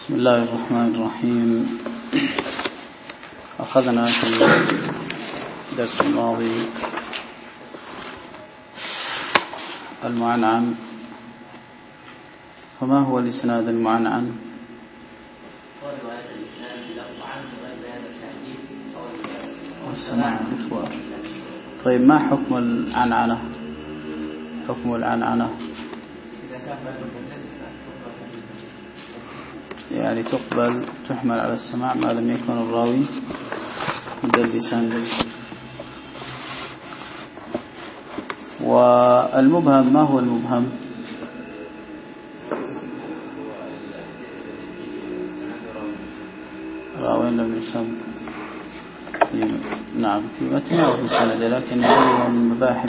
بسم الله الرحمن الرحيم. أخذنا في الدرس الماضي المعنعن. فما هو الإسناد المعنعن؟ طيب ما حكم العنعنة؟ حكم العنعنة يعني تقبل تحمل على السماع ما لم يكن الراوي مدلسا. والمبهم ما هو المبهم؟ راوي لم يسم نعم في متن أو في سند، لكن هو من مباحث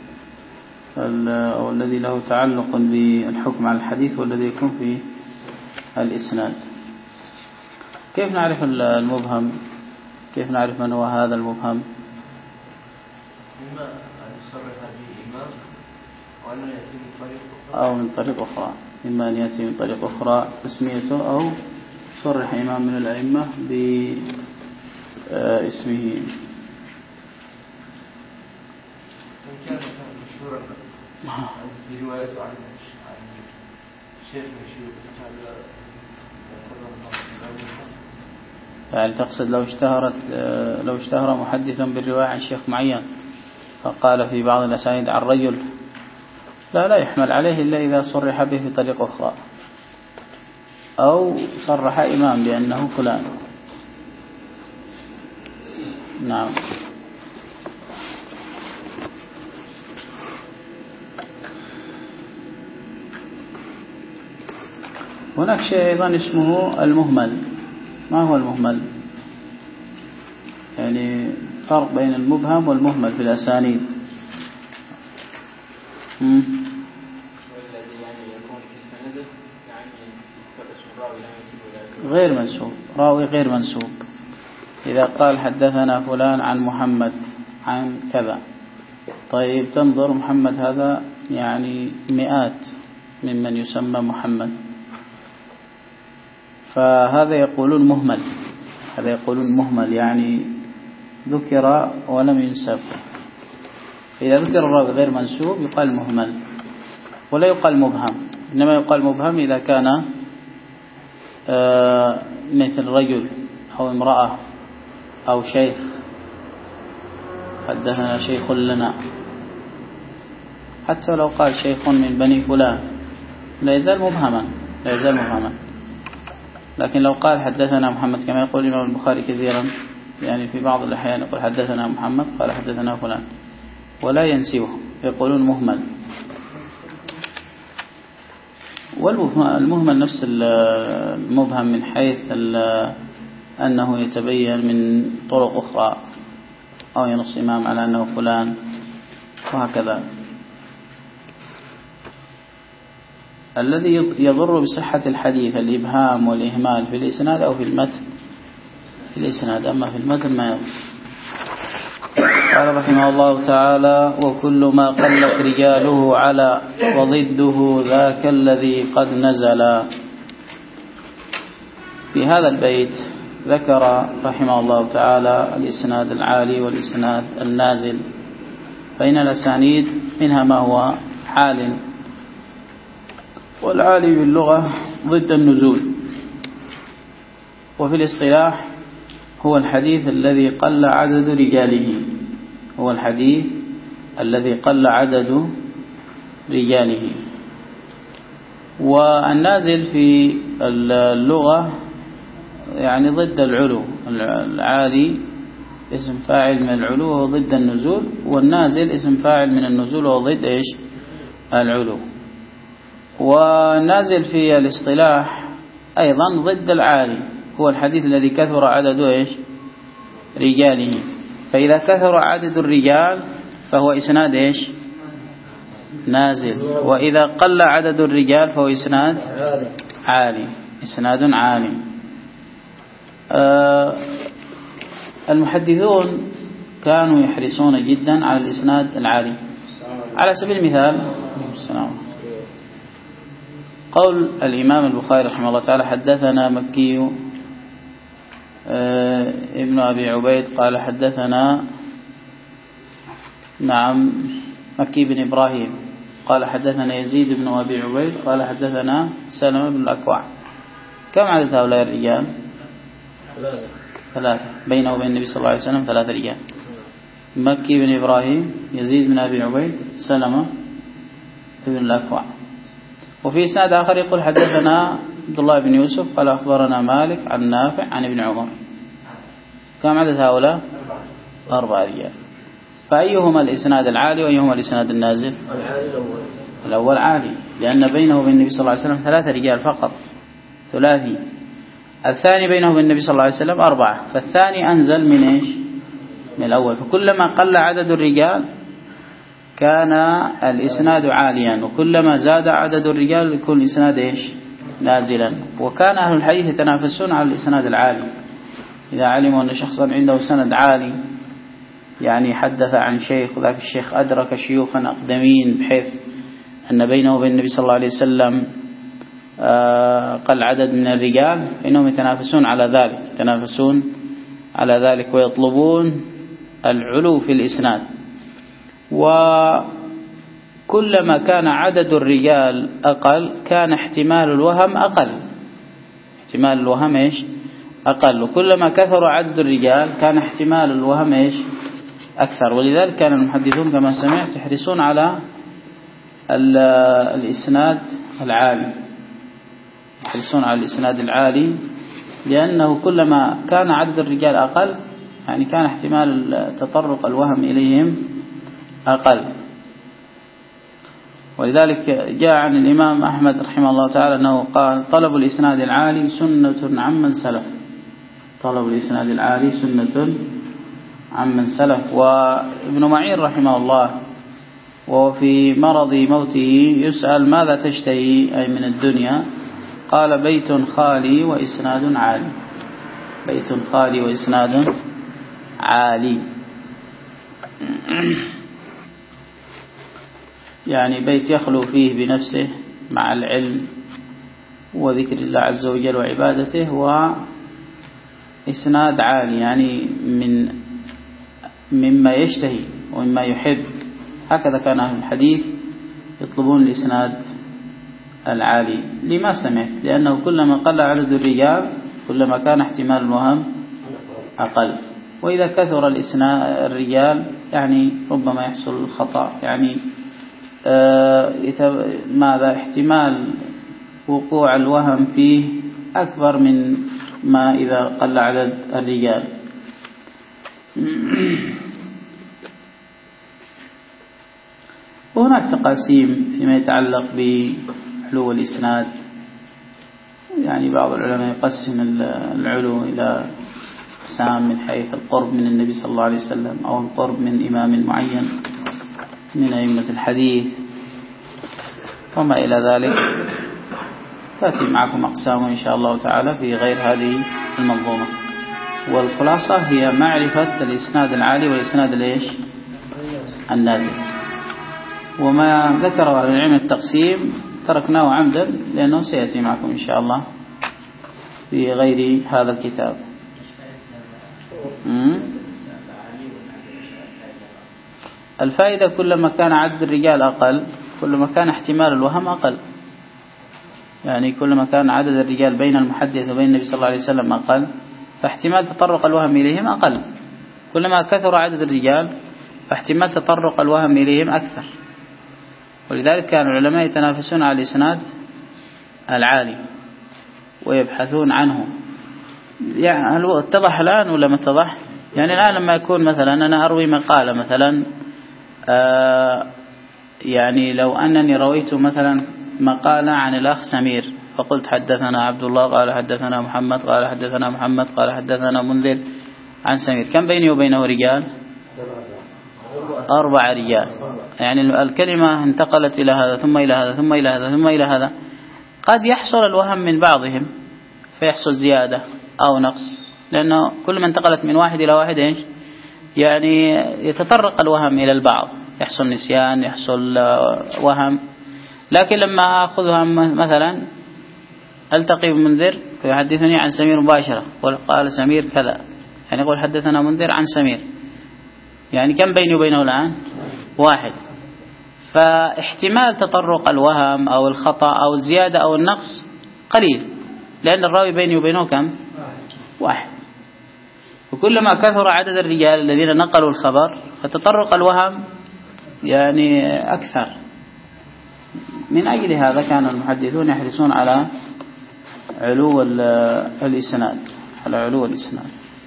أو الذي له تعلق بالحكم على الحديث والذي يكون في الإسناد. كيف نعرف المبهم؟ كيف نعرف من هو هذا المبهم؟ إما أن يصرح به إمام وأن يأتي من طريق أو من طريق أخرى، إما أن يأتي من طريق أخرى تسميته، أو صرح إمام من الأئمة باسمه. إن كان مشهورا في رواية عن شيخ مشهور يعني تقصد لو اشتهر محدثا بالرواية عن شيخ معين فقال في بعض الأسانيد عن رجل، لا يحمل عليه إلا إذا صرح به في طريق أخرى، أو صرح إمام بأنه فلان. نعم. هناك شيء أيضا اسمه المهمل. ما هو المهمل؟ يعني فرق بين المبهم والمهمل في الأسانيد. والذي يعني يكون في سنده يعني يذكر اسم الراوي لا ينسب إلى غير منسوب، راوي غير منسوب. إذا قال حدثنا فلان عن محمد عن كذا، طيب تنظر محمد هذا يعني مئات ممن يسمى محمد، فهذا يقولون مهمل. هذا يقولون مهمل يعني ذكر ولم ينسب. إذا ذكر الراوي غير منسوب يقال مهمل، ولا يقال مبهم. إنما يقال مبهم إذا كان مثل رجل أو امرأة أو شيخ، حدثنا شيخ لنا، حتى لو قال شيخ من بني فلان لا يزال مبهما، لا يزال مبهما. لكن لو قال حدثنا محمد كما يقول الإمام البخاري كثيرا، يعني في بعض الأحيان يقول حدثنا محمد قال حدثنا فلان ولا ينسبه، يقولون مهمل. والمهمل نفس المبهم من حيث أنه يتبين من طرق أخرى، أو ينص إمام على أنه فلان وهكذا. الذي يضر بصحة الحديث الإبهام والإهمال في الإسناد أو في المتن. في الإسناد، أما في المتن ما يضر. قال رحمه الله تعالى: وكل ما قلت رجاله على وضده ذاك الذي قد نزل. في هذا البيت ذكر رحمه الله تعالى الإسناد العالي والإسناد النازل. فإن الأسانيد منها ما هو حال، والعالي باللغة ضد النزول، وفي الاصطلاح هو الحديث الذي قل عدد رجاله، هو الحديث الذي قل عدد رجاله. والنازل في اللغة يعني ضد العلو. العالي اسم فاعل من العلو وهو ضد النزول، والنازل اسم فاعل من النزول وهو ضد إيش؟ العلو. والنازل في الاصطلاح أيضا ضد العالي، هو الحديث الذي كثر عدد إيش؟ رجاله. فإذا كثر عدد الرجال فهو إسناد إيش؟ نازل. وإذا قل عدد الرجال فهو إسناد عالي، إسناد عالي. المحدثون كانوا يحرصون جدا على الإسناد العالي. على سبيل المثال قول الإمام البخاري رحمه الله تعالى: حدثنا مكي ابن أبي عبيد قال حدثنا مكي بن إبراهيم قال حدثنا يزيد بن أبي عبيد قال حدثنا سلمة بن الأكوع. كم عدد هؤلاء الرجال؟ ثلاثة. بينه وبين النبي صلى الله عليه وسلم 3 رجال: مكي بن إبراهيم، يزيد بن أبي عبيد، سلمة بن الأكوع. وفي إسناد آخر يقول: حدثنا عبد الله بن يوسف قال أخبرنا مالك عن نافع عن ابن عمر. كم عدد هؤلاء؟ 4 رجال. فأيهما الإسناد العالي وأيهما الإسناد النازل؟ الأول عالي، لأن بينه وبين النبي صلى الله عليه وسلم 3 رجال فقط، ثلاثي. الثاني بينه وبين النبي صلى الله عليه وسلم 4، فالثاني أنزل من إيش؟ من الأول. فكلما قل عدد الرجال كان الإسناد عاليا، وكلما زاد عدد الرجال يكون الإسناد إيش؟ نازلا. وكان أهل الحديث يتنافسون على الإسناد العالي. إذا علموا أن شخصا عنده سند عالي، يعني حدث عن شيخ وذاك الشيخ أدرك شيوخا أقدمين بحيث أن بينه وبين النبي صلى الله عليه وسلم قل عدد من الرجال، فإنهم يتنافسون على ذلك ويطلبون العلو في الإسناد. وكلما كان عدد الرجال أقل كان احتمال الوهم أقل، وكلما كثر عدد الرجال كان احتمال الوهم أكثر. ولذلك كان المحدثون كما سمعت يحرصون على الإسناد العالي، لأنه كلما كان عدد الرجال أقل يعني كان احتمال تطرق الوهم إليهم أقل. ولذلك جاء عن الإمام أحمد رحمه الله تعالى أنه قال: طلب الإسناد العالي سنة عمن سلف. وابن معين رحمه الله وفي مرض موته يسأل: ماذا تشتهي أي من الدنيا؟ قال: بيت خالي وإسناد عالي. يعني بيت يخلو فيه بنفسه مع العلم وذكر الله عز وجل وعبادته، وإسناد عالي يعني مما يشتهي ومما يحب. هكذا كان أهل الحديث يطلبون الإسناد العالي. لما سمعت؟ لأنه كلما قل عدد الرجال كلما كان احتمال الوهم أقل، وإذا كثر الرجال يعني ربما يحصل الخطأ، يعني احتمال وقوع الوهم فيه أكبر من ما إذا قل عدد الرجال. وهناك تقاسيم فيما يتعلق بعلو الإسناد. يعني بعض العلماء يقسم العلو إلى أقسام من حيث القرب من النبي صلى الله عليه وسلم أو القرب من إمام معين من أئمة الحديث وما إلى ذلك. تأتي معكم أقسام إن شاء الله تعالى في غير هذه المنظومة. والخلاصة هي معرفة الإسناد العالي والإسناد النازل. وما ذكره أهل العلم التقسيم تركناه عمدا لأنه سيأتي معكم إن شاء الله في غير هذا الكتاب. الفائدة كلما كان عدد الرجال أقل كلما كان احتمال الوهم أقل. يعني كلما كان عدد الرجال بين المحدث وبين النبي صلى الله عليه وسلم أقل فاحتمال تطرق الوهم إليهم أقل. كلما كثر عدد الرجال فاحتمال تطرق الوهم إليهم أكثر. ولذلك كان العلماء يتنافسون على الإسناد العالي ويبحثون عنه. يعني هل اتضح الآن ولا ما اتضح؟ يعني الآن لما يكون مثلا أنا أروي مقالة مثلا يعني لو أنني رويت مثلا مقالة عن الأخ سمير فقلت حدثنا عبد الله قال حدثنا محمد قال حدثنا محمد قال حدثنا منذر عن سمير، كم بيني وبينه رجال؟ 4 رجال. يعني الكلمة انتقلت إلى هذا ثم إلى هذا ثم إلى هذا ثم إلى هذا. قد يحصل الوهم من بعضهم فيحصل زيادة أو نقص، لأنه كل ما انتقلت من واحد إلى واحد إيش يعني يتطرق الوهم إلى البعض، يحصل نسيان يحصل وهم. لكن لما أخذها مثلا ألتقي بمنذر فيحدثني عن سمير مباشرة قال سمير كذا، يعني يقول حدثنا منذر عن سمير، يعني كم بيني وبينه الآن؟ واحد. فاحتمال تطرق الوهم أو الخطأ أو الزيادة أو النقص قليل، لأن الراوي بيني وبينه كم؟ واحد. وكلما كثر عدد الرجال الذين نقلوا الخبر فتطرق الوهم يعني أكثر. من أجل هذا كان المحدثون يحرصون على علو الإسناد، على علو الإسناد.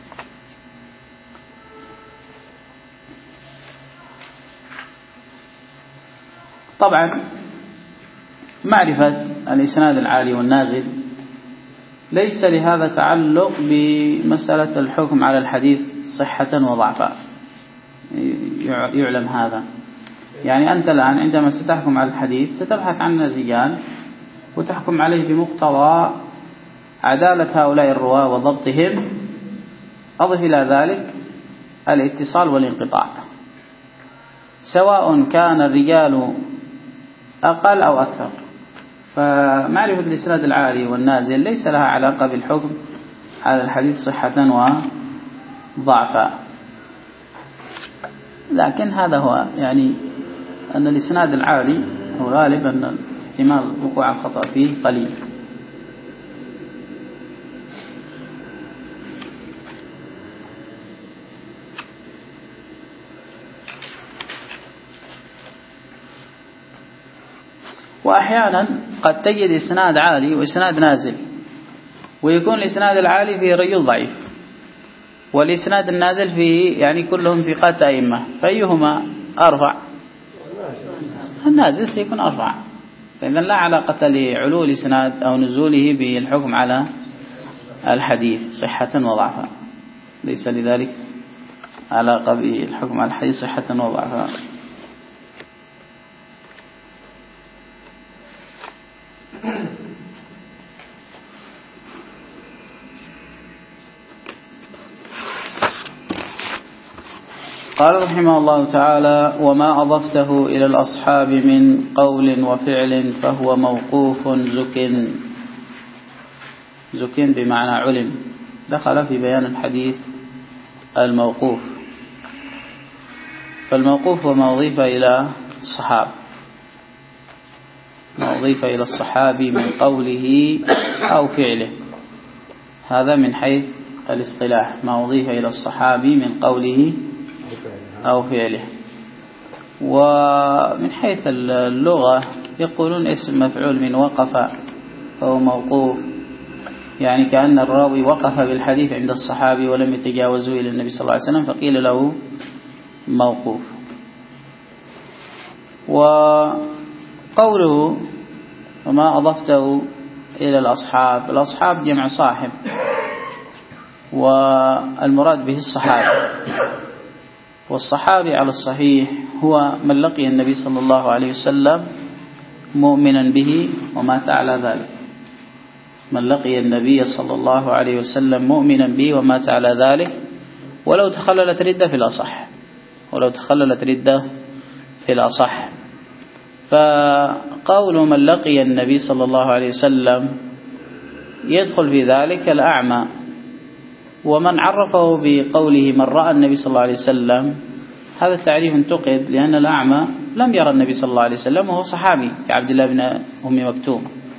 طبعا معرفة الإسناد العالي والنازل ليس لهذا تعلق بمسألة الحكم على الحديث صحة وضعفا، يعلم هذا. يعني أنت الآن عندما ستحكم على الحديث ستبحث عن الرجال وتحكم عليه بمقتضى عدالة هؤلاء الرواة وضبطهم، أضف إلى ذلك الاتصال والانقطاع، سواء كان الرجال أقل أو أكثر. فمعرفة الإسناد العالي والنازل ليس لها علاقة بالحكم على الحديث صحة وضعفا، لكن هذا هو يعني أن الإسناد العالي الغالب أن احتمال وقوع الخطأ فيه قليل. وأحيانا قد تجد إسناد عالي وإسناد نازل، ويكون الإسناد العالي فيه رجل ضعيف والإسناد النازل فيه يعني كلهم ثقات أئمة، فأيهما أرفع؟ النازل سيكون أرفع. فإذا لا علاقة لعلو الإسناد أو نزوله بالحكم على الحديث صحة وضعفا، ليس لذلك علاقة بالحكم على الحديث صحة وضعفا. قال رحمه الله تعالى: وما أضفته إلى الأصحاب من قول وفعل فهو موقوف زكٍ بمعنى علم، دخل في بيان الحديث الموقوف. فالموقوف وما أضيف إلى الصحابة، ما أضيف إلى الصحابي من قوله أو فعله، هذا من حيث الاصطلاح، ما أضيف إلى الصحابي من قوله أو فعله. ومن حيث اللغة يقولون اسم مفعول من وقف فهو موقوف، يعني كأن الراوي وقف بالحديث عند الصحابي ولم يتجاوزه إلى النبي صلى الله عليه وسلم فقيل له موقوف. وقوله وما أضفته إلى الأصحاب، الأصحاب جمع صاحب، والمراد به الصحابي، والصحابي على الصحيح هو من لقي النبي صلى الله عليه وسلم مؤمنا به ومات على ذلك، من لقي النبي صلى الله عليه وسلم مؤمنا به ومات على ذلك، ولو تخللت ردة في الأصح، ولو تخللت ردة في الأصح. فقول من لقي النبي صلى الله عليه وسلم يدخل في ذلك الأعمى، ومن عرفه بقوله من رأى النبي صلى الله عليه وسلم هذا التعريف انتقد، لأن الأعمى لم يرى النبي صلى الله عليه وسلم وهو صحابي كعبد الله بن أم مكتوم.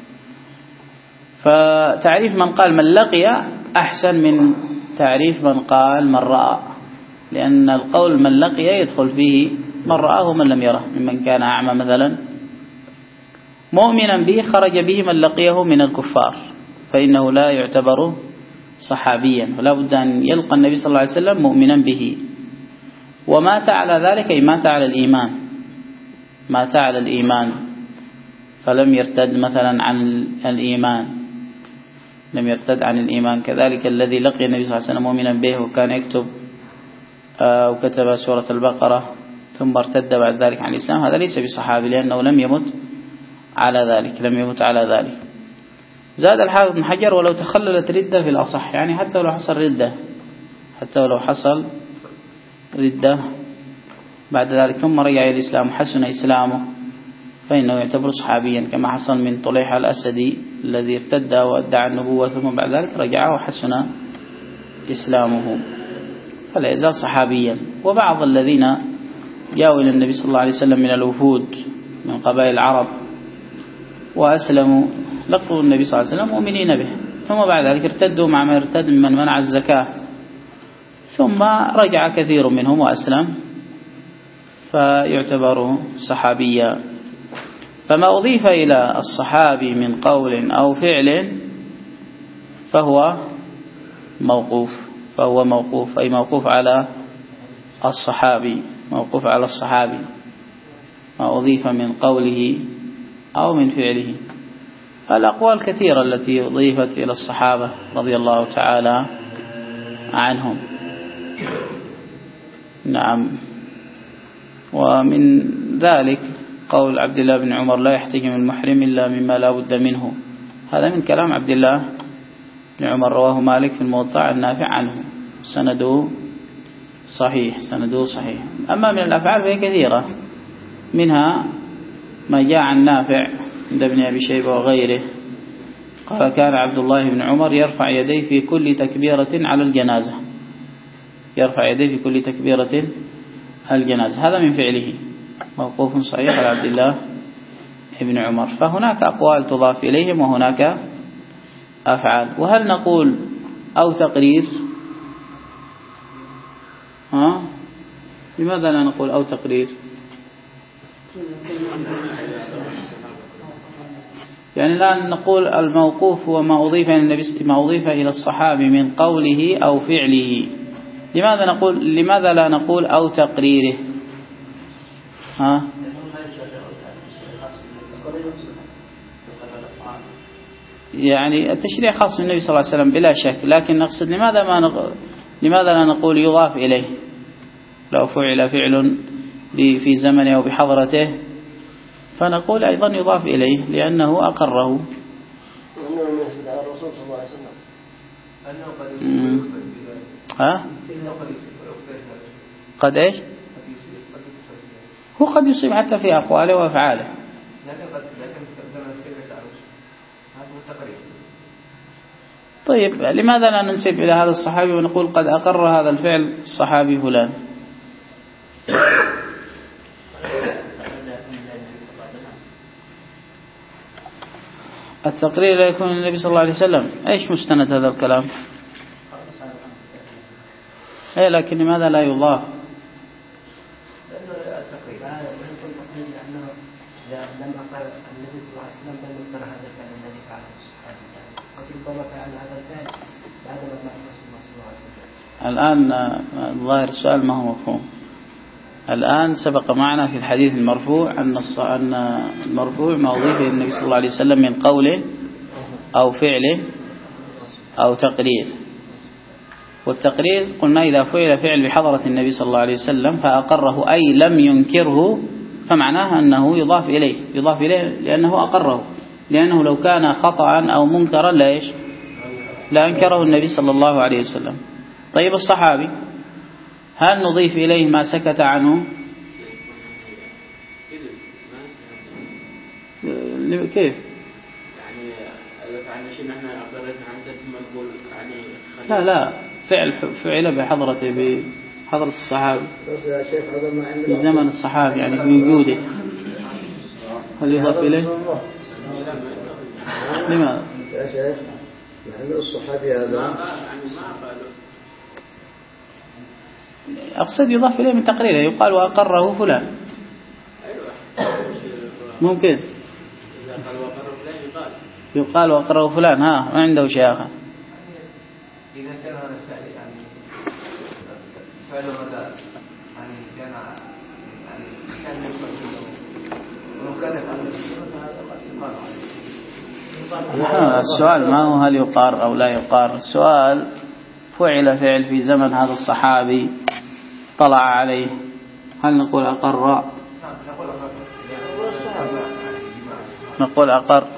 فتعريف من قال من لقي أحسن من تعريف من قال من رأى، لأن القول من لقي يدخل فيه من رآه ومن لم يره، ممن كان أعمى مثلا مؤمنا به خرج به من لقيه من الكفار، فإنه لا يعتبر صحابيا، ولا بد أن يلقى النبي صلى الله عليه وسلم مؤمنا به، ومات على ذلك أي مات على الإيمان، مات على الإيمان فلم يرتد مثلا عن الإيمان، لم يرتد عن الإيمان. كذلك الذي لقي النبي صلى الله عليه وسلم مؤمنا به وكان يكتب وكتب سورة البقرة ثم ارتد بعد ذلك عن الإسلام، هذا ليس بصحابي لأنه لم يمت على ذلك، لم يمت على ذلك. زاد الحافظ بن حجر ولو تخللت ردة في الأصح، يعني حتى ولو حصل ردة، حتى ولو حصل ردة بعد ذلك ثم رجع إلى الإسلام حسن إسلامه فإنه يعتبر صحابيا، كما حصل من طليحة الأسدي الذي ارتد وادعى النبوة ثم بعد ذلك رجع وحسن إسلامه، فلا يزال صحابيا. وبعض الذين جاءوا إلى النبي صلى الله عليه وسلم من الوفود من قبائل العرب وأسلموا لقوا النبي صلى الله عليه وسلم مؤمنين به، ثم بعد ذلك ارتدوا مع ما ارتد من منع الزكاة، ثم رجع كثير منهم وأسلم فيعتبر صحابيا. فما أضيف إلى الصحابي من قول أو فعل فهو موقوف أي موقوف على الصحابي، موقوف على الصحابي، ما أضيف من قوله أو من فعله. الأقوال كثيرة التي أضيفت إلى الصحابة رضي الله تعالى عنهم. نعم. ومن ذلك قول عبد الله بن عمر: لا يحتجم المحرم إلا مما لا بد منه. هذا من كلام عبد الله بن عمر، رواه مالك في الموطأ النافع عنه، سنده صحيح. أما من الأفعال فهي كثيرة، منها ما جاء عن نافع عند ابن أبي شيبة وغيره قال: كان عبد الله بن عمر يرفع يديه في كل تكبيرة على الجنازة، يرفع يديه في كل تكبيرة الجنازة. هذا من فعله، موقوف صحيح على عبد الله بن عمر. فهناك أقوال تضاف إليهم وهناك أفعال. وهل نقول أو تقرير؟ لماذا لا نقول أو تقرير؟ يعني لا نقول الموقوف هو ما أضيف إلى النبي، ما أضيف إلى الصحابي من قوله أو فعله. لماذا لا نقول أو تقريره؟ يعني التشريع خاص بالنبي صلى الله عليه وسلم بلا شك، لكن نقصد لماذا لا نقول يضاف إليه؟ لو فعل فعل في زمنه أو بحضرته فنقول أيضا يضاف إليه لأنه أقره. قد إيش؟ هو قد يصيب حتى في أقواله وأفعاله. طيب لماذا لا ننسب إلى هذا الصحابي ونقول قد أقر هذا الفعل الصحابي فلان؟ التقرير لا يكون النبي صلى الله عليه وسلم. ايش مستند هذا الكلام؟ لكن لماذا لا يضاف؟ لما قال النبي صلى الله عليه وسلم لم يقر هذا الفعل الذي فعله الصحابي، لكن ضل فعل هذا الفعل بعد ما مات رسول الله صلى الله عليه وسلم. الآن الظاهر السؤال ما هو مفهوم. الآن سبق معنا في الحديث المرفوع أن المرفوع ما أضيف إلى النبي صلى الله عليه وسلم من قوله أو فعله أو تقرير. والتقرير قلنا إذا فعل بحضرة النبي صلى الله عليه وسلم فأقره أي لم ينكره، فمعناه أنه يضاف إليه لأنه أقره، لأنه لو كان خطأ أو منكرا لا أنكره النبي صلى الله عليه وسلم. طيب الصحابي هل نضيف إليه ما سكت عنه؟ كيف؟ يعني فعلنا شيء نحن أقررنا عنه ثم نقول يعني لا فعل بحضرة الصحابي في زمن الصحابي، يعني في وجوده، هل يضاف إليه؟ لماذا؟ يا شيخ لأن الصحابي هذا أقصد يضاف إليه من تقريره، يقال وأقره فلان. ممكن يقال وأقره فلان، ما عنده شيء آخر. إذا كان هذا الفعل يعني فعل هذا يعني كان يوصل ولو كان يفعل السؤال ما هو هل يقار أو لا يقار، السؤال فعل فعل في زمن هذا الصحابي طلع عليه، هل نقول أقر؟ نقول أقر.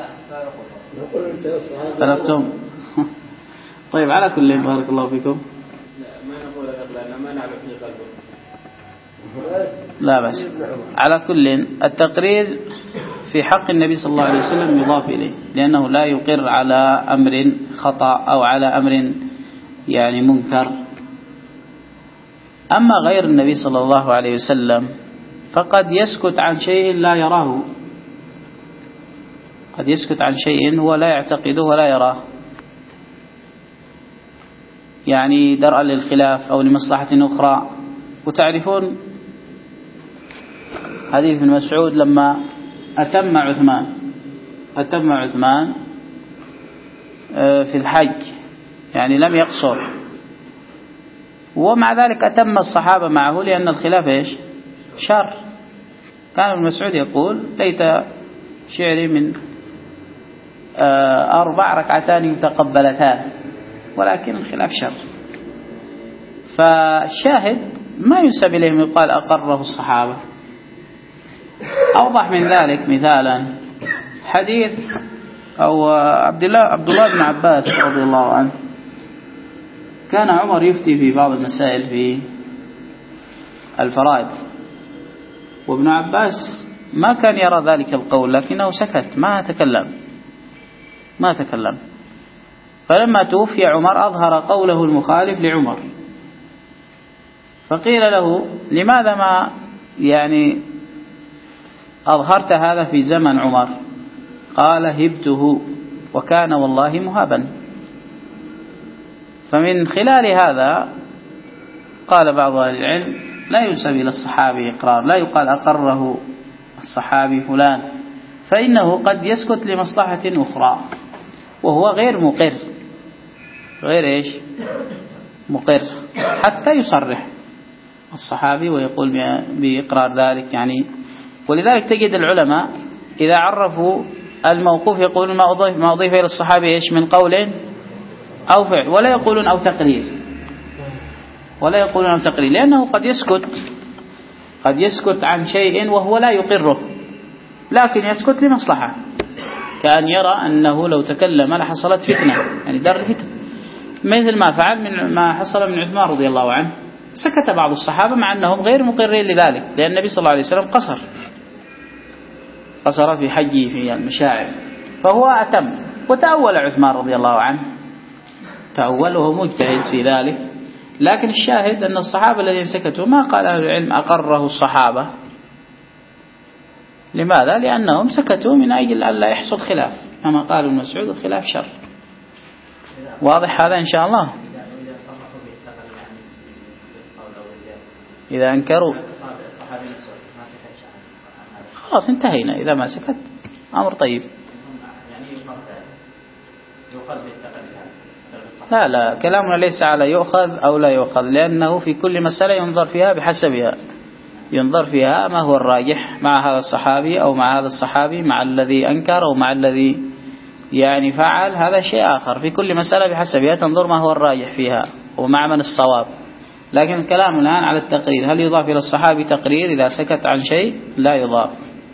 تلفتم. طيب على كل بارك الله فيكم. لا ما نقول أقر لأن ما نعرف في قلبه. لا بس على كل التقرير في حق النبي صلى الله عليه وسلم يضاف إليه، لأنه لا يقر على أمر خطأ أو على أمر يعني منكر. أما غير النبي صلى الله عليه وسلم فقد يسكت عن شيء لا يراه، قد يسكت عن شيء هو لا يعتقده ولا يراه، يعني درءا للخلاف أو لمصلحة أخرى. وتعرفون حديث ابن مسعود لما أتم عثمان في الحج، يعني لم يقصر، ومع ذلك أتم الصحابة معه لأن الخلاف إيش؟ شر. كان ابن مسعود يقول ليت شعري من 4 ركعتان متقبلتان، ولكن الخلاف شر. فالشاهد ما ينسب إليهم يقال أقره الصحابة. أوضح من ذلك مثالا حديث أو عبد الله بن عباس رضي الله عنه، كان عمر يفتي في بعض المسائل في الفرائض، وابن عباس ما كان يرى ذلك القول، لكنه سكت ما تكلم. فلما توفي عمر أظهر قوله المخالف لعمر، فقيل له لماذا ما يعني أظهرت هذا في زمن عمر؟ قال هبته وكان والله مهابا. فمن خلال هذا قال بعض أهل العلم لا ينسب إلى الصحابي إقرار، لا يقال أقره الصحابي فلان، فإنه قد يسكت لمصلحة أخرى وهو غير مقر، مقر حتى يصرح الصحابي ويقول بإقرار ذلك يعني. ولذلك تجد العلماء إذا عرفوا الموقوف يقولون ما أضيف إلى الصحابي من قول أو فعل، ولا يقولون أو تقرير، لأنه قد يسكت عن شيء وهو لا يقره، لكن يسكت لمصلحة، كأن يرى أنه لو تكلم لحصلت فتنة، يعني دار الفتنة، مثل ما فعل ما حصل من عثمان رضي الله عنه. سكت بعض الصحابة مع أنهم غير مقرين لذلك، لأن النبي صلى الله عليه وسلم قصر في حجه في المشاعر، فهو أتم. وتأول عثمان رضي الله عنه، تأول وهو مجتهد في ذلك، لكن الشاهد أن الصحابة الذين سكتوا ما قال أهل العلم أقره الصحابة. لماذا؟ لأنهم سكتوا من أجل أن لا يحصل خلاف، كما قال ابن مسعود الخلاف شر. واضح هذا إن شاء الله؟ إذا أنكروا خلاص انتهينا، إذا ما سكت أمر طيب. لا كلامنا ليس على يؤخذ أو لا يؤخذ، لأنه في كل مسألة ينظر فيها بحسبها، ينظر فيها ما هو الراجح مع هذا الصحابي أو مع هذا الصحابي، مع الذي أنكر أو مع الذي يعني فعل، هذا شيء آخر. في كل مسألة بحسبها تنظر ما هو الراجح فيها ومع من الصواب. لكن الكلام الآن على التقرير، هل يضاف إلى الصحابي تقرير إذا سكت عن شيء؟ لا يضاف.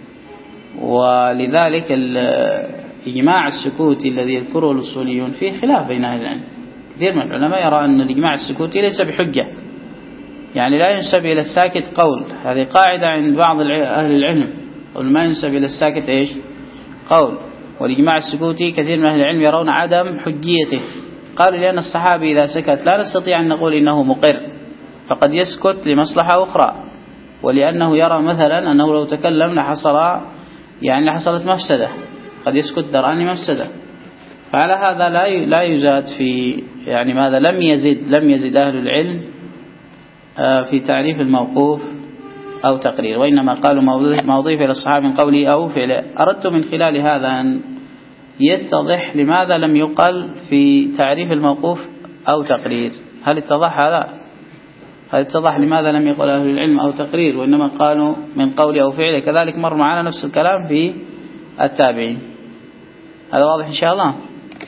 ولذلك الإجماع السكوتي الذي يذكره الأصوليون فيه خلاف بين أهل العلم. كثير من العلماء يرى أن الإجماع السكوتي ليس بحجة، يعني لا ينسب إلى الساكت قول، هذه قاعدة عند بعض أهل العلم، ما ينسب إلى الساكت قول. والإجماع السكوتي كثير من أهل العلم يرون عدم حجيته، قالوا لأن الصحابي إذا سكت لا نستطيع أن نقول إنه مقر، فقد يسكت لمصلحة أخرى، ولأنه يرى مثلا أنه لو تكلم لحصلت مفسدة، قد يسكت درءا لمفسدة. فعلى هذا لا يزاد في يعني ماذا لم يزد أهل العلم في تعريف الموقوف أو تقرير، وإنما قالوا ما أضيف إلى الصحابي من قوله أو فعله. أردت من خلال هذا أن يتضح لماذا لم يقل في تعريف الموقوف أو تقرير. هل اتضح لماذا لم يقل أهل العلم أو تقرير وإنما قالوا من قوله أو فعله؟ كذلك مر معنا نفس الكلام في التابعين. هذا واضح إن شاء الله.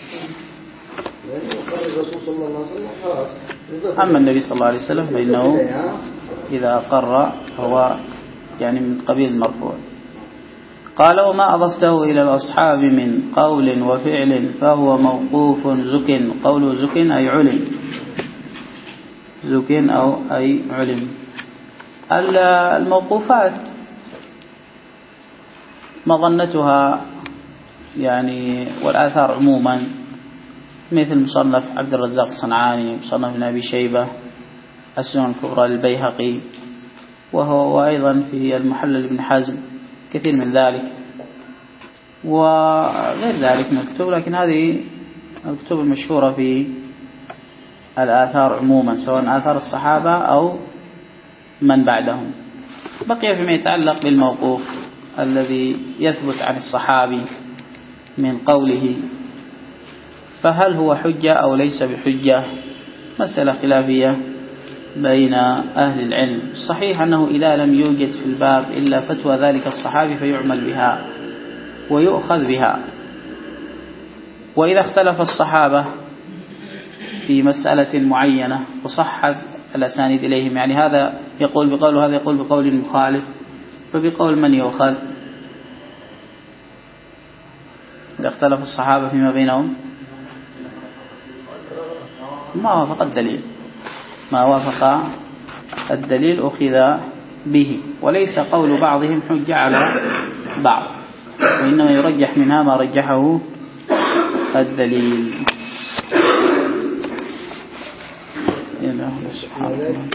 أما النبي صلى الله عليه وسلم فإنه إذا أقر هو يعني من قبيل المرفوع. قال وما أضفته إلى الأصحاب من قول وفعل فهو موقوف زك. قول زك أي علم، زك أو أي علم. الموقوفات مظنتها يعني والآثار عموما مثل مصنف عبد الرزاق الصنعاني، مصنف ابن أبي شيبة، السنن الكبرى للبيهقي، وهو أيضا في المحلل ابن حزم كثير من ذلك، وغير ذلك من الكتب. لكن هذه الكتب المشهورة في الآثار عموما سواء آثار الصحابة أو من بعدهم. بقي فيما يتعلق بالموقوف الذي يثبت عن الصحابي من قوله، فهل هو حجة أو ليس بحجة؟ مسألة خلافية بين أهل العلم. الصحيح أنه إذا لم يوجد في الباب إلا فتوى ذلك الصحابي فيعمل بها ويؤخذ بها. وإذا اختلف الصحابة في مسألة معينة وصحت الأسانيد إليهم، يعني هذا يقول بقول وهذا يقول بقول مخالف، فبقول من يؤخذ؟ إذا اختلف الصحابة فيما بينهم ما وافق الدليل، ما وافق الدليل أخذ به، وليس قول بعضهم حجة على بعض، وإنما يرجح منها ما رجحه الدليل.